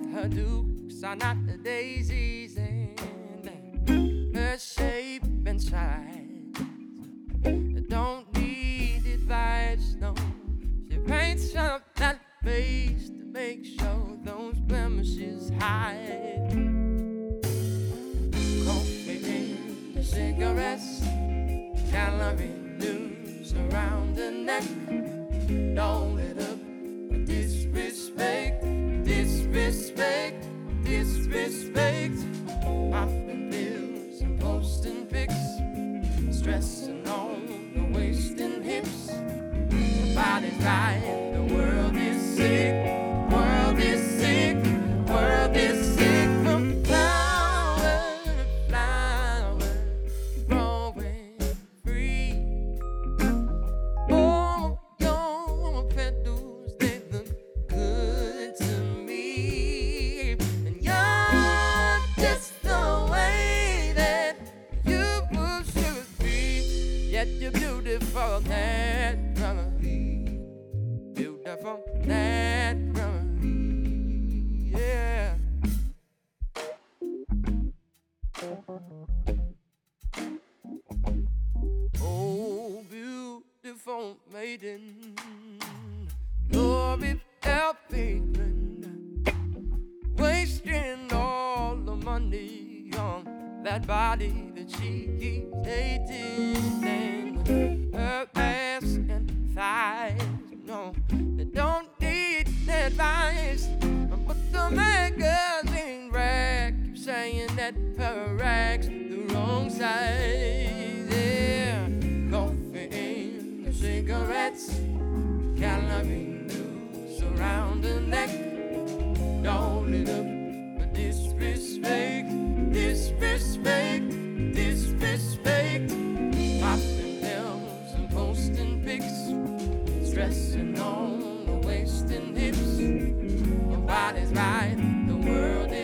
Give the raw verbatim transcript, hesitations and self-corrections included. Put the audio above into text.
that her dukes are not the daisies and her shape and size don't need advice, no. She paints up that face to make sure those blemishes hide. Coffee and cigarettes, gallery news around the neck. Don't let up disrespect, disrespect, disrespect. Popping pills and posting pics, stressing on the waist and hips. The body's right, the world is sick, world is sick, world is sick. From flower to flower, growing free. Oh, your petals, they look good to me. And you're just the way that you should be. Yet you're beautiful naturally, beautiful naturally, yeah. Oh, beautiful maiden, glory patron, wasting all the money on that body that she keeps hating, and her ass and thighs, no, they don't need advice. But the magazine rack keeps saying that her rack's the wrong size, yeah. Coffee and cigarettes, calorie news around the neck. Don't let up but disrespect, disrespect, disrespect. Popping pills and posting pics, stressing on the waist and hips. The body's right, the world is